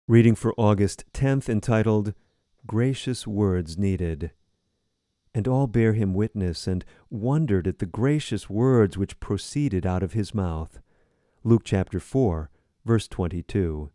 Reading for August 10th, entitled, Gracious Words Needed. And all bare him witness, and wondered at the gracious words which proceeded out of his mouth. Luke chapter 4, verse 22.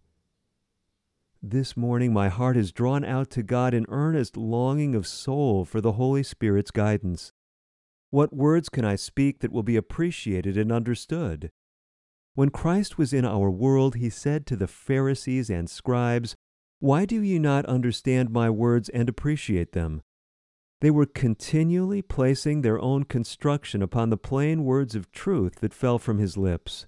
This morning my heart is drawn out to God in earnest longing of soul for the Holy Spirit's guidance. What words can I speak that will be appreciated and understood? When Christ was in our world, he said to the Pharisees and scribes, "Why do you not understand my words and appreciate them?" They were continually placing their own construction upon the plain words of truth that fell from his lips.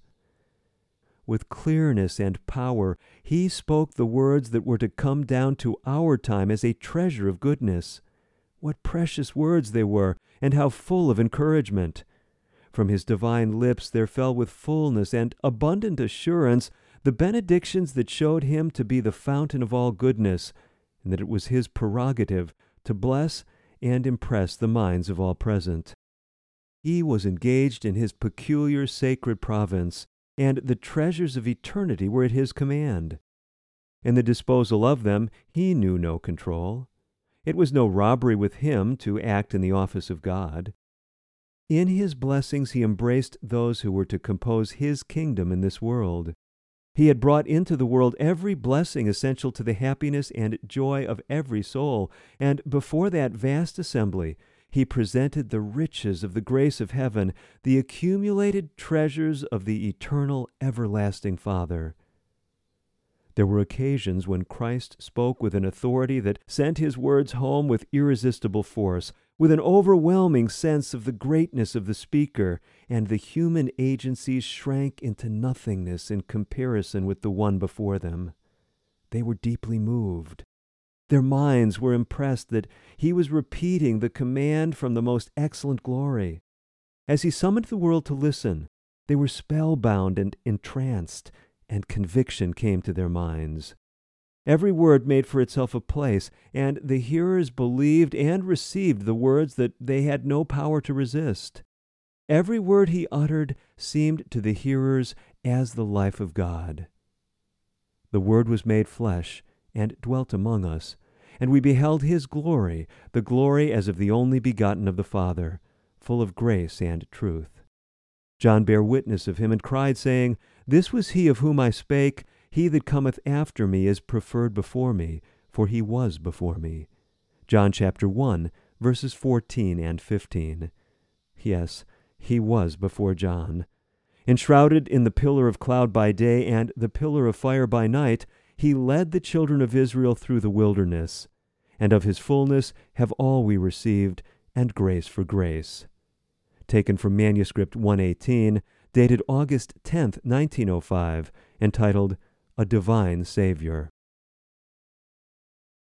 With clearness and power, he spoke the words that were to come down to our time as a treasure of goodness. What precious words they were, and how full of encouragement! From his divine lips there fell with fullness and abundant assurance the benedictions that showed him to be the fountain of all goodness, and that it was his prerogative to bless and impress the minds of all present. He was engaged in his peculiar sacred province, and the treasures of eternity were at his command. In the disposal of them he knew no control. It was no robbery with him to act in the office of God. In his blessings he embraced those who were to compose his kingdom in this world. He had brought into the world every blessing essential to the happiness and joy of every soul, and before that vast assembly he presented the riches of the grace of heaven, the accumulated treasures of the eternal, everlasting Father. There were occasions when Christ spoke with an authority that sent his words home with irresistible force, with an overwhelming sense of the greatness of the speaker, and the human agencies shrank into nothingness in comparison with the one before them. They were deeply moved. Their minds were impressed that he was repeating the command from the most excellent glory. As he summoned the world to listen, they were spellbound and entranced, and conviction came to their minds. Every word made for itself a place, and the hearers believed and received the words that they had no power to resist. Every word he uttered seemed to the hearers as the life of God. The Word was made flesh and dwelt among us, and we beheld his glory, the glory as of the only begotten of the Father, full of grace and truth. John bare witness of him and cried, saying, "This was he of whom I spake. He that cometh after me is preferred before me, for he was before me." John chapter 1, verses 14 and 15. Yes, he was before John. Enshrouded in the pillar of cloud by day and the pillar of fire by night, he led the children of Israel through the wilderness. And of his fullness have all we received, and grace for grace. Taken from manuscript 118, dated August 10th, 1905, entitled, A Divine Savior.